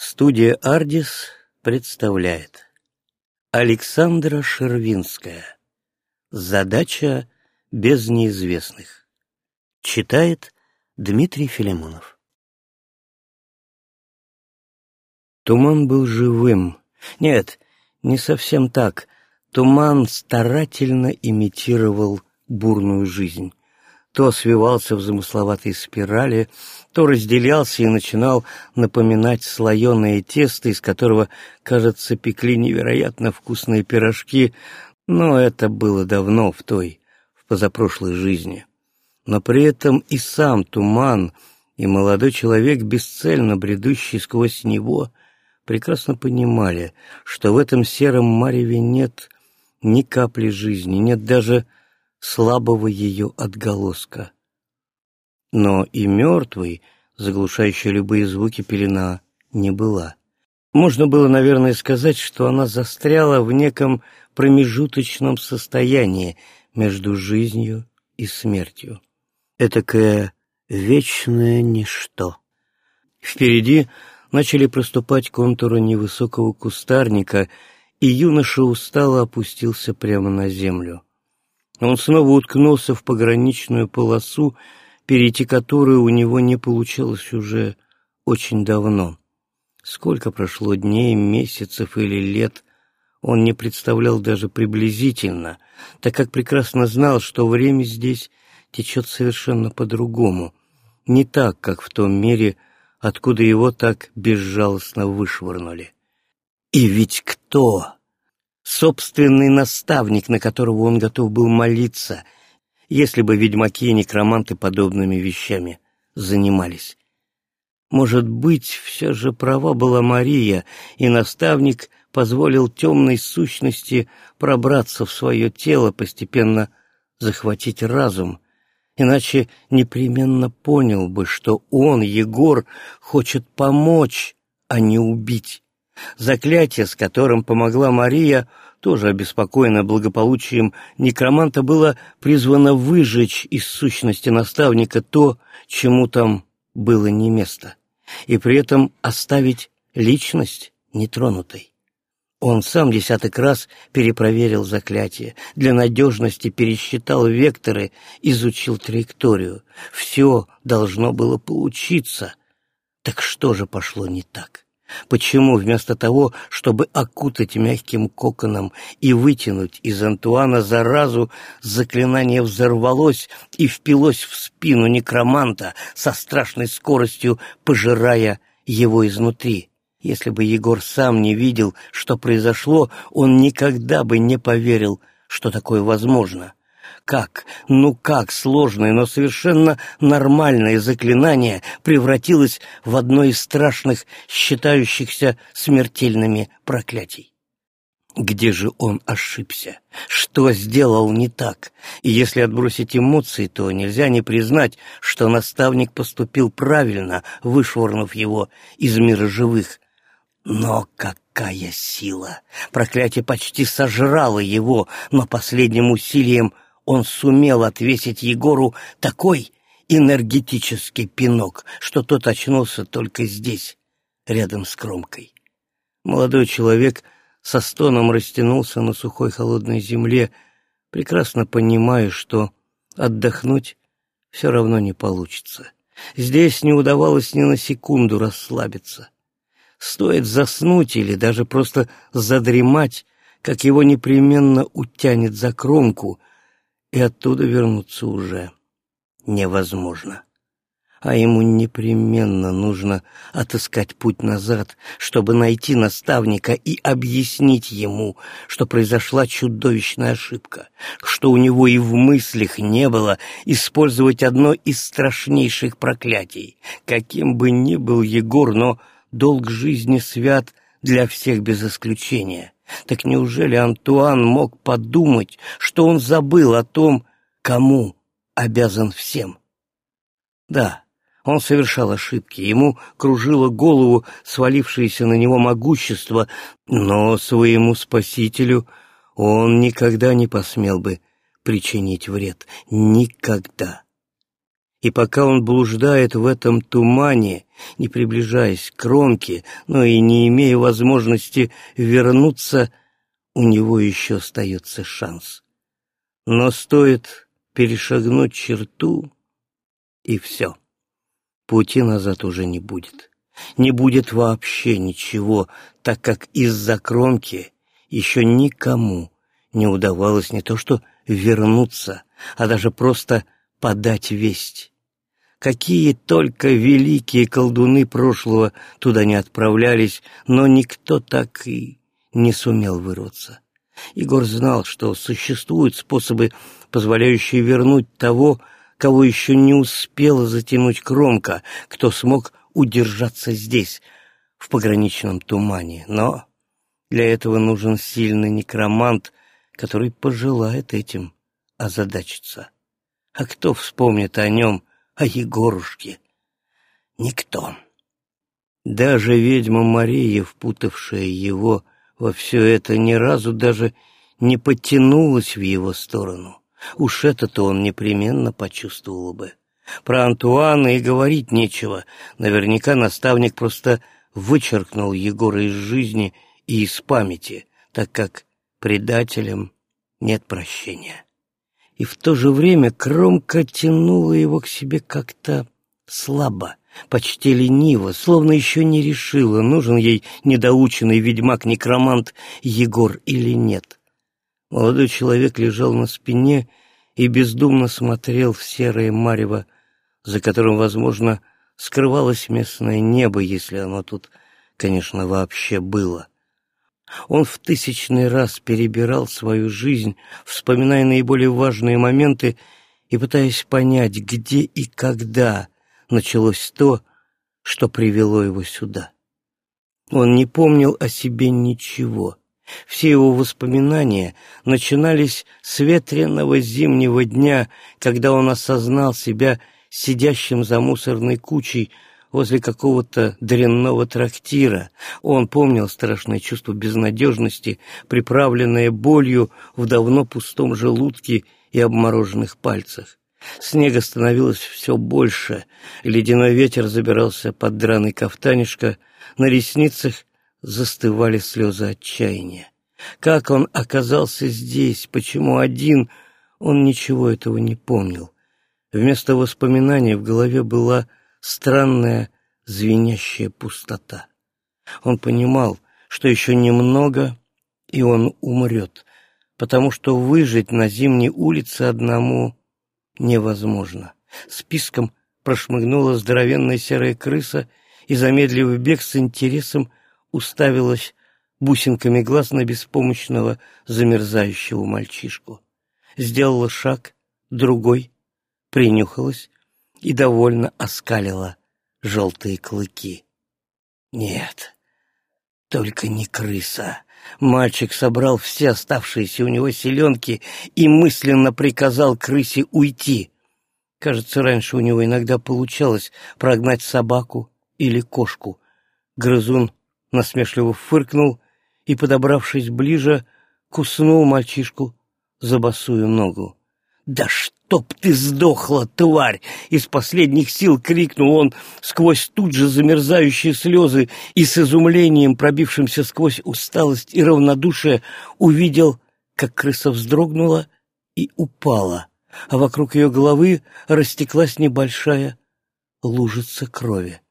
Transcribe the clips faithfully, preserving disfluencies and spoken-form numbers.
Студия «Ардис» представляет Александра Шервинская. Задача без неизвестных. Читает Дмитрий Филимонов. Туман был живым. Нет, не совсем так. Туман старательно имитировал бурную жизнь. То свивался в замысловатой спирали, то разделялся и начинал напоминать слоеное тесто, из которого, кажется, пекли невероятно вкусные пирожки, но это было давно, в той, в позапрошлой жизни. Но при этом и сам туман, и молодой человек, бесцельно бредущий сквозь него, прекрасно понимали, что в этом сером мареве нет ни капли жизни, нет даже слабого ее отголоска. Но и мертвой, заглушающей любые звуки, пелена не была. Можно было, наверное, сказать, что она застряла в неком промежуточном состоянии между жизнью и смертью. Этакое вечное ничто. Впереди начали проступать контуры невысокого кустарника, и юноша устало опустился прямо на землю. Он снова уткнулся в пограничную полосу, перейти которую у него не получалось уже очень давно. Сколько прошло дней, месяцев или лет, он не представлял даже приблизительно, так как прекрасно знал, что время здесь течет совершенно по-другому, не так, как в том мире, откуда его так безжалостно вышвырнули. И ведь кто? Собственный наставник, на которого он готов был молиться, если бы ведьмаки и некроманты подобными вещами занимались. Может быть, все же права была Мария, и наставник позволил темной сущности пробраться в свое тело, постепенно захватить разум, иначе непременно понял бы, что он, Егор, хочет помочь, а не убить. Заклятие, с которым помогла Мария, тоже обеспокоенное благополучием некроманта, было призвано выжечь из сущности наставника то, чему там было не место, и при этом оставить личность нетронутой. Он сам десяток раз перепроверил заклятие, для надежности пересчитал векторы, изучил траекторию. Все должно было получиться. Так что же пошло не так? Почему вместо того, чтобы окутать мягким коконом и вытянуть из Антуана заразу, заклинание взорвалось и впилось в спину некроманта со страшной скоростью, пожирая его изнутри? Если бы Егор сам не видел, что произошло, он никогда бы не поверил, что такое возможно. Как, ну как сложное, но совершенно нормальное заклинание превратилось в одно из страшных, считающихся смертельными проклятий? Где же он ошибся? Что сделал не так? И если отбросить эмоции, то нельзя не признать, что наставник поступил правильно, вышвырнув его из мира живых. Но какая сила! Проклятие почти сожрало его, но последним усилием он сумел отвесить Егору такой энергетический пинок, что тот очнулся только здесь, рядом с кромкой. Молодой человек со стоном растянулся на сухой холодной земле, прекрасно понимая, что отдохнуть все равно не получится. Здесь не удавалось ни на секунду расслабиться. Стоит заснуть или даже просто задремать, как его непременно утянет за кромку, и оттуда вернуться уже невозможно. А ему непременно нужно отыскать путь назад, чтобы найти наставника и объяснить ему, что произошла чудовищная ошибка, что у него и в мыслях не было использовать одно из страшнейших проклятий. Каким бы ни был Егор, но долг жизни свят для всех без исключения. Так неужели Антуан мог подумать, что он забыл о том, кому обязан всем? Да, он совершал ошибки, ему кружило голову свалившееся на него могущество, но своему спасителю он никогда не посмел бы причинить вред. Никогда. И пока он блуждает в этом тумане, не приближаясь к кромке, но и не имея возможности вернуться, у него еще остается шанс. Но стоит перешагнуть черту, и все. Пути назад уже не будет. Не будет вообще ничего, так как из-за кромки еще никому не удавалось не то что вернуться, а даже просто подать весть. Какие только великие колдуны прошлого туда не отправлялись, но никто так и не сумел вырваться. Егор знал, что существуют способы, позволяющие вернуть того, кого еще не успела затянуть кромка, кто смог удержаться здесь, в пограничном тумане. Но для этого нужен сильный некромант, который пожелает этим озадачиться. А кто вспомнит о нем, о Егорушке? Никто. Даже ведьма Мария, впутавшая его во все это, ни разу даже не потянулась в его сторону. Уж это-то он непременно почувствовал бы. Про Антуана и говорить нечего. Наверняка наставник просто вычеркнул Егора из жизни и из памяти, так как предателям нет прощения. И в то же время кромка тянула его к себе как-то слабо, почти лениво, словно еще не решила, нужен ей недоученный ведьмак-некромант Егор или нет. Молодой человек лежал на спине и бездумно смотрел в серое марево, за которым, возможно, скрывалось местное небо, если оно тут, конечно, вообще было. Он в тысячный раз перебирал свою жизнь, вспоминая наиболее важные моменты и пытаясь понять, где и когда началось то, что привело его сюда. Он не помнил о себе ничего. Все его воспоминания начинались с ветреного зимнего дня, когда он осознал себя сидящим за мусорной кучей возле какого-то дрянного трактира. Он помнил страшное чувство безнадежности, приправленное болью в давно пустом желудке и обмороженных пальцах. Снега становилось все больше, ледяной ветер забирался под драный кафтанишко, на ресницах застывали слезы отчаяния. Как он оказался здесь, почему один, он ничего этого не помнил. Вместо воспоминаний в голове была странная звенящая пустота. Он понимал, что еще немного, и он умрет, потому что выжить на зимней улице одному невозможно. Списком прошмыгнула здоровенная серая крыса и, замедлив бег, с интересом уставилась бусинками глаз на беспомощного замерзающего мальчишку. Сделала шаг, другой, принюхалась и довольно оскалила желтые клыки. Нет, только не крыса. Мальчик собрал все оставшиеся у него силенки и мысленно приказал крысе уйти. Кажется, раньше у него иногда получалось прогнать собаку или кошку. Грызун насмешливо фыркнул и, подобравшись ближе, куснул мальчишку за босую ногу. «Да чтоб ты сдохла, тварь!» — из последних сил крикнул он сквозь тут же замерзающие слезы и с изумлением, пробившимся сквозь усталость и равнодушие, увидел, как крыса вздрогнула и упала, а вокруг ее головы растеклась небольшая лужица крови.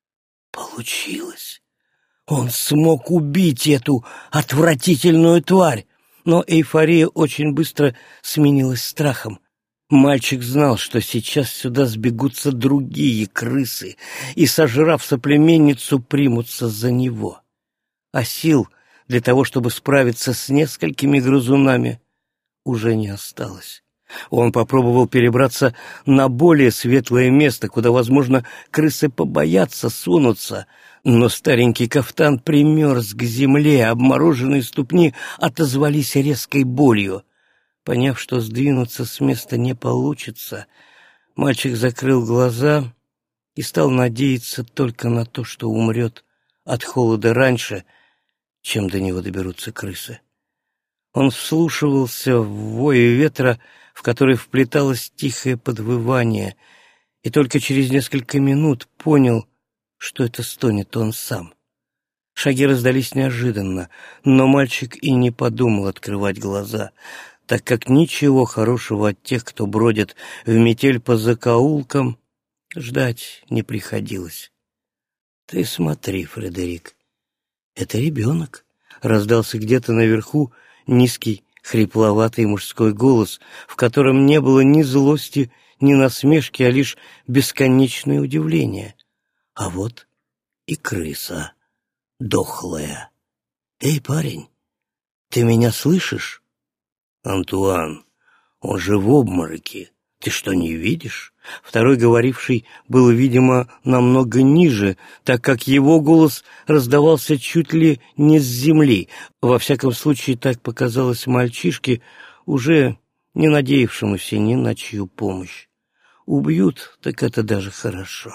Получилось! Он смог убить эту отвратительную тварь! Но эйфория очень быстро сменилась страхом. Мальчик знал, что сейчас сюда сбегутся другие крысы и, сожрав соплеменницу, примутся за него. А сил для того, чтобы справиться с несколькими грызунами, уже не осталось. Он попробовал перебраться на более светлое место, куда, возможно, крысы побоятся сунуться, но старенький кафтан примерз к земле, обмороженные ступни отозвались резкой болью. Поняв, что сдвинуться с места не получится, мальчик закрыл глаза и стал надеяться только на то, что умрет от холода раньше, чем до него доберутся крысы. Он вслушивался в вой ветра, в который вплеталось тихое подвывание, и только через несколько минут понял, что это стонет он сам. Шаги раздались неожиданно, но мальчик и не подумал открывать глаза, так как ничего хорошего от тех, кто бродит в метель по закоулкам, ждать не приходилось. «Ты смотри, Фредерик, это ребенок», — раздался где-то наверху низкий, хрипловатый мужской голос, в котором не было ни злости, ни насмешки, а лишь бесконечное удивление. «А вот и крыса, дохлая. Эй, парень, ты меня слышишь?» «Антуан, он же в обмороке. Ты что, не видишь?» Второй говоривший был, видимо, намного ниже, так как его голос раздавался чуть ли не с земли. Во всяком случае, так показалось мальчишке, уже не надеявшемуся ни на чью помощь. Убьют, так это даже хорошо.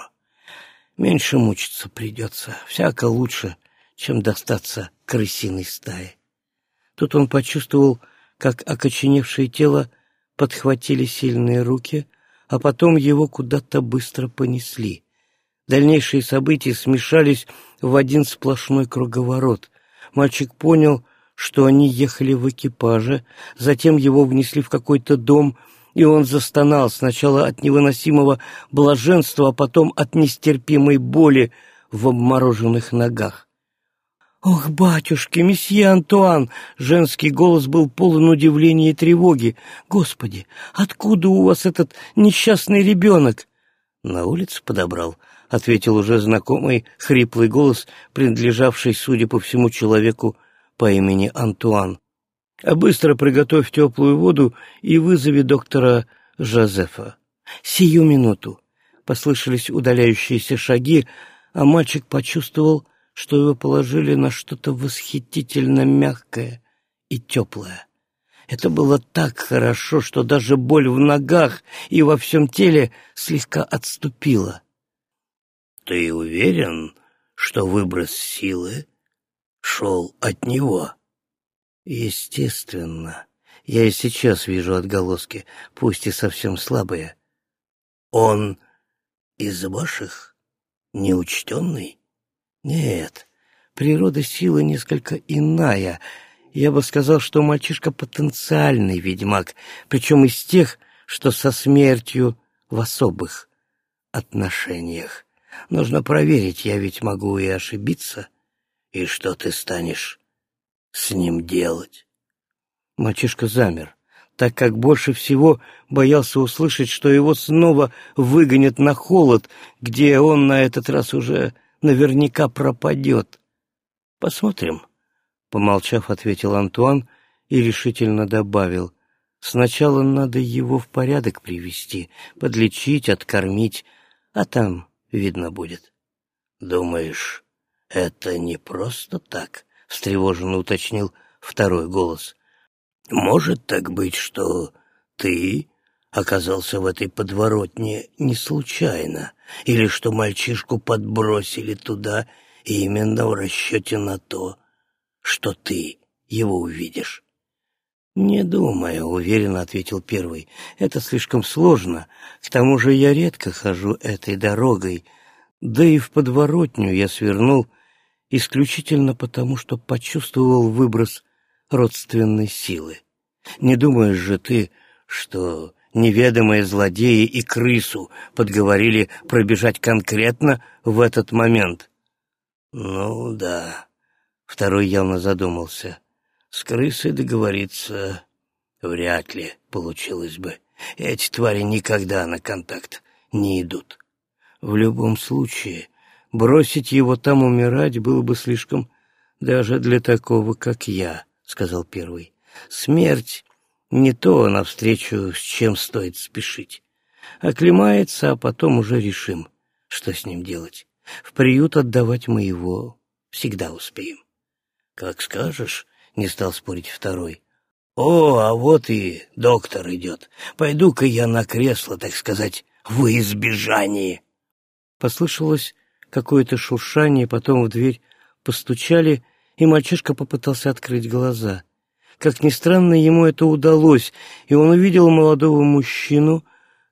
Меньше мучиться придется, всяко лучше, чем достаться крысиной стае. Тут он почувствовал, как окоченевшее тело подхватили сильные руки, а потом его куда-то быстро понесли. Дальнейшие события смешались в один сплошной круговорот. Мальчик понял, что они ехали в экипаже, затем его внесли в какой-то дом, и он застонал сначала от невыносимого блаженства, а потом от нестерпимой боли в обмороженных ногах. «Ох, батюшки, месье Антуан!» Женский голос был полон удивления и тревоги. «Господи, откуда у вас этот несчастный ребенок?» «На улице подобрал», — ответил уже знакомый хриплый голос, принадлежавший, судя по всему, человеку по имени Антуан. «А быстро приготовь теплую воду и вызови доктора Жозефа». «Сию минуту!» Послышались удаляющиеся шаги, а мальчик почувствовал, что его положили на что-то восхитительно мягкое и теплое. Это было так хорошо, что даже боль в ногах и во всем теле слегка отступила. «Ты уверен, что выброс силы шел от него?» «Естественно. Я и сейчас вижу отголоски, пусть и совсем слабые». «Он из ваших? Неучтенный?» «Нет, природа силы несколько иная. Я бы сказал, что мальчишка потенциальный ведьмак, причем из тех, что со смертью в особых отношениях. Нужно проверить, я ведь могу и ошибиться. И что ты станешь с ним делать?» Мальчишка замер, так как больше всего боялся услышать, что его снова выгонят на холод, где он на этот раз уже наверняка пропадет. «Посмотрим», — помолчав, ответил Антуан и решительно добавил. «Сначала надо его в порядок привести, подлечить, откормить, а там видно будет». «Думаешь, это не просто так?» — встревоженно уточнил второй голос. «Может так быть, что ты оказался в этой подворотне не случайно, или что мальчишку подбросили туда именно в расчете на то, что ты его увидишь?» «Не думаю», — уверенно ответил первый. «Это слишком сложно. К тому же я редко хожу этой дорогой. Да и в подворотню я свернул исключительно потому, что почувствовал выброс родственной силы. Не думаешь же ты, что неведомые злодеи и крысу подговорили пробежать конкретно в этот момент?» «Ну да», — второй явно задумался. «С крысой договориться вряд ли получилось бы. Эти твари никогда на контакт не идут. В любом случае, бросить его там умирать было бы слишком даже для такого, как я», — сказал первый. «Смерть не то, навстречу с чем стоит спешить. Оклемается, а потом уже решим, что с ним делать. В приют отдавать мы его всегда успеем». «Как скажешь», — не стал спорить второй. «О, а вот и доктор идет. Пойду-ка я на кресло, так сказать, во избежание». Послышалось какое-то шуршание, потом в дверь постучали, и мальчишка попытался открыть глаза. Как ни странно, ему это удалось, и он увидел молодого мужчину,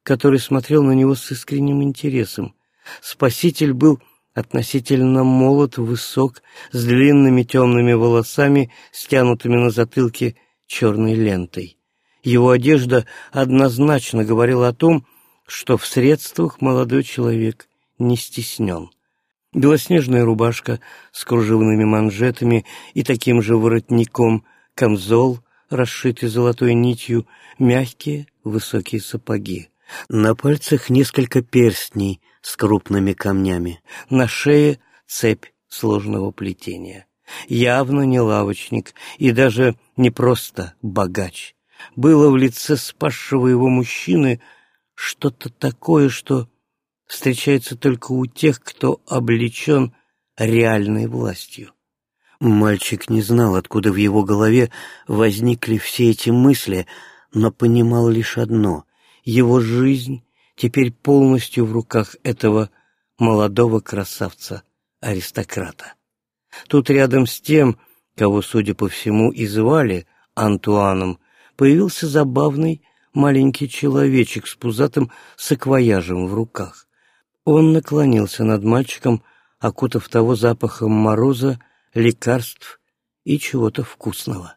который смотрел на него с искренним интересом. Спаситель был относительно молод, высок, с длинными темными волосами, стянутыми на затылке черной лентой. Его одежда однозначно говорила о том, что в средствах молодой человек не стеснен. Белоснежная рубашка с кружевными манжетами и таким же воротником, камзол, расшитый золотой нитью, мягкие высокие сапоги. На пальцах несколько перстней с крупными камнями, на шее цепь сложного плетения. Явно не лавочник и даже не просто богач. Было в лице спасшего его мужчины что-то такое, что встречается только у тех, кто облечен реальной властью. Мальчик не знал, откуда в его голове возникли все эти мысли, но понимал лишь одно — его жизнь теперь полностью в руках этого молодого красавца-аристократа. Тут рядом с тем, кого, судя по всему, и звали Антуаном, появился забавный маленький человечек с пузатым саквояжем в руках. Он наклонился над мальчиком, окутав того запахом мороза, лекарств и чего-то вкусного.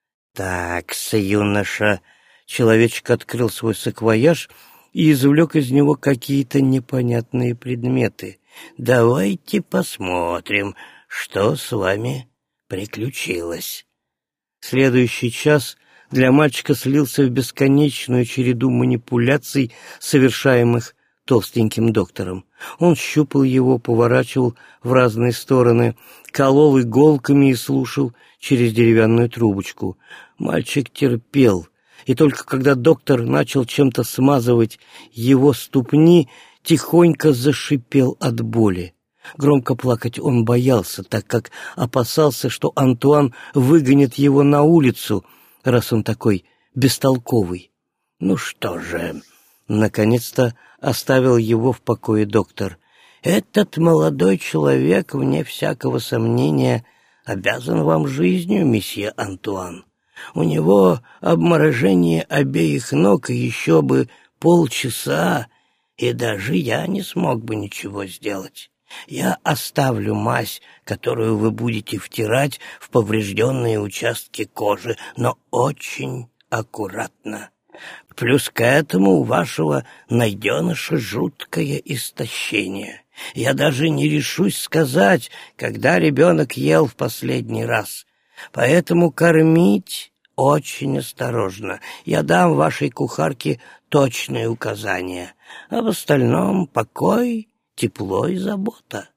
«Так-с, юноша!» Человечек открыл свой саквояж и извлек из него какие-то непонятные предметы. «Давайте посмотрим, что с вами приключилось». Следующий час для мальчика слился в бесконечную череду манипуляций, совершаемых толстеньким доктором. Он щупал его, поворачивал в разные стороны, колол иголками и слушал через деревянную трубочку. Мальчик терпел, и только когда доктор начал чем-то смазывать его ступни, тихонько зашипел от боли. Громко плакать он боялся, так как опасался, что Антуан выгонит его на улицу, раз он такой бестолковый. «Ну что же...» Наконец-то оставил его в покое доктор. «Этот молодой человек, вне всякого сомнения, обязан вам жизнью, месье Антуан. У него обморожение обеих ног, и еще бы полчаса, и даже я не смог бы ничего сделать. Я оставлю мазь, которую вы будете втирать в поврежденные участки кожи, но очень аккуратно. Плюс к этому у вашего найденыша жуткое истощение. Я даже не решусь сказать, когда ребенок ел в последний раз. Поэтому кормить очень осторожно. Я дам вашей кухарке точные указания. А в остальном покой, тепло и забота».